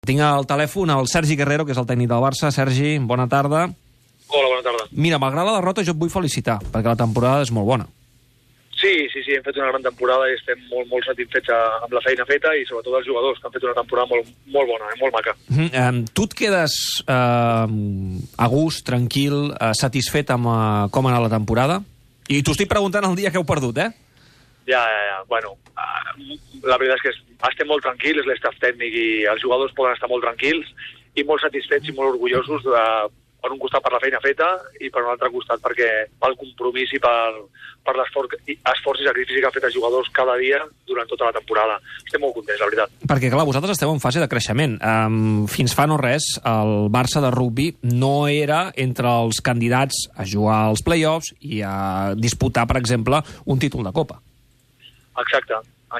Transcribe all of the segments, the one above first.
Tinc al telèfon el Sergi Guerrero, que és el tècnic del Barça. Sergi, bona tarda. Hola, bona tarda. Mira, malgrat la derrota, jo et vull felicitar, perquè la temporada és molt bona. Sí, hem fet una gran temporada i estem molt satisfets amb la feina feta i sobretot els jugadors, que han fet una temporada molt bona, molt maca. Tu et quedes a gust, tranquil, satisfet amb com ha anat la temporada? I t'ho estic preguntant el dia que heu perdut, eh? Ja. Bueno, la veritat és que estem molt tranquils, l'estaf tècnic i els jugadors poden estar molt tranquils i molt satisfets i molt orgullosos per un costat per la feina feta i per un altre costat pel compromís i per l'esforç i sacrifici que han fet els jugadors cada dia durant tota la temporada. Estem molt contents, la veritat. Perquè, clar, vosaltres esteu en fase de creixement. Fins fa no res, el Barça de rugby no era entre els candidats a jugar als play-offs i a disputar, per exemple, un títol de Copa. Exacte.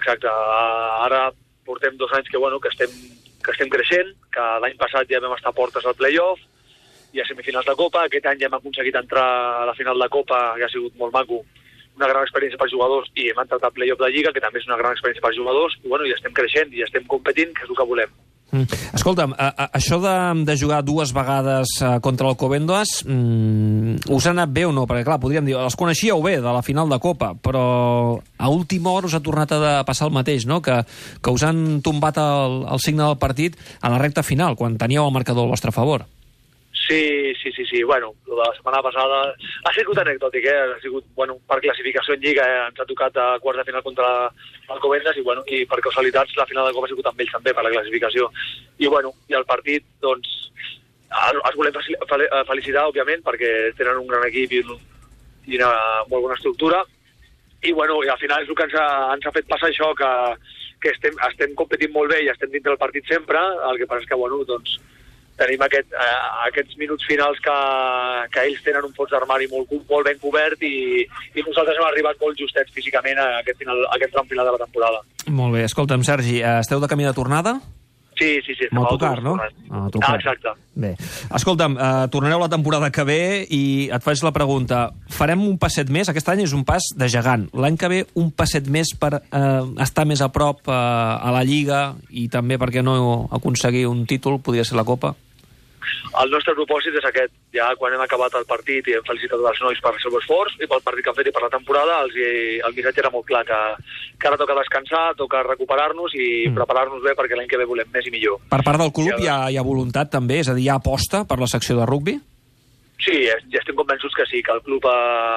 Ara portem 2 anys que estem creixent, que l'any passat ja vam estar a portes al play-off i a semifinals de Copa. Aquest any ja hem aconseguit entrar a la final de Copa, que ha sigut molt maco, una gran experiència pels jugadors, i hem entrat al play-off de Lliga, que també és una gran experiència pels jugadors, i estem creixent i estem competint, que és el que volem. Escolta'm, això de jugar 2 vegades contra el Alcobendas, us ha anat bé o no? Perquè, clar, podríem dir, els coneixíeu bé de la final de Copa, però a última hora us ha tornat a passar el mateix, no? Que us han tombat el signe del partit a la recta final, quan teníeu el marcador al vostre favor. Sí. Bueno, la setmana passada ha sigut anecdòtic, ha sigut, per classificació en Lliga, ens ha tocat a quarts de final contra l'Alcobendas i per causalitats la final de Copa ha sigut amb ells també per la classificació. I el partit, doncs, els volem felicitar, òbviament, perquè tenen un gran equip i una molt bona estructura. I al final és el que ens ha fet passar això, que estem competint molt bé i estem dintre del partit sempre. El que passa és que, tenim aquests minuts finals que ells tenen un fons d'armari molt ben cobert i nosaltres hem arribat molt justets físicament a aquest tram final de la temporada. Molt bé. Escolta'm, Sergi, esteu de camí de tornada? Sí. Amb autocar, no? Exacte. Bé. Escolta'm, tornareu la temporada que ve i et faig la pregunta. Farem un passet més? Aquest any és un pas de gegant. L'any que ve un passet més per estar més a prop a la Lliga i també, perquè no aconseguir un títol, podria ser la Copa? El nostre propòsit és aquest. Ja quan hem acabat el partit i hem felicitat els nois per el seu esforç i pel partit que han fet i per la temporada, el missatge era molt clar, que ara toca descansar, toca recuperar-nos i preparar-nos bé perquè l'any que ve volem més i millor. Per part del club hi ha voluntat també? És a dir, hi ha aposta per la secció de rugby? Sí, ja estem convençuts que sí, que el club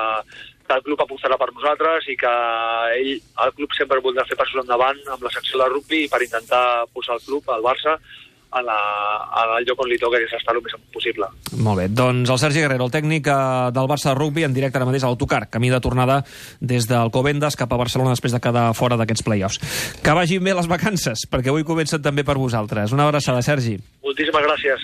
apostarà per nosaltres i que el club sempre voldrà fer passos endavant amb la secció de rugby per intentar posar el club, el Barça, al lloc on li toca, que és estar el més possible. Molt bé. Doncs el Sergi Guerrero, el tècnic del Barça de rugby, en directe ara mateix a l'autocar, camí de tornada des del Alcobendas cap a Barcelona després de quedar fora d'aquests play-offs. Que vagin bé les vacances, perquè avui comencen també per vosaltres. Una abraçada, Sergi. Moltíssimes gràcies.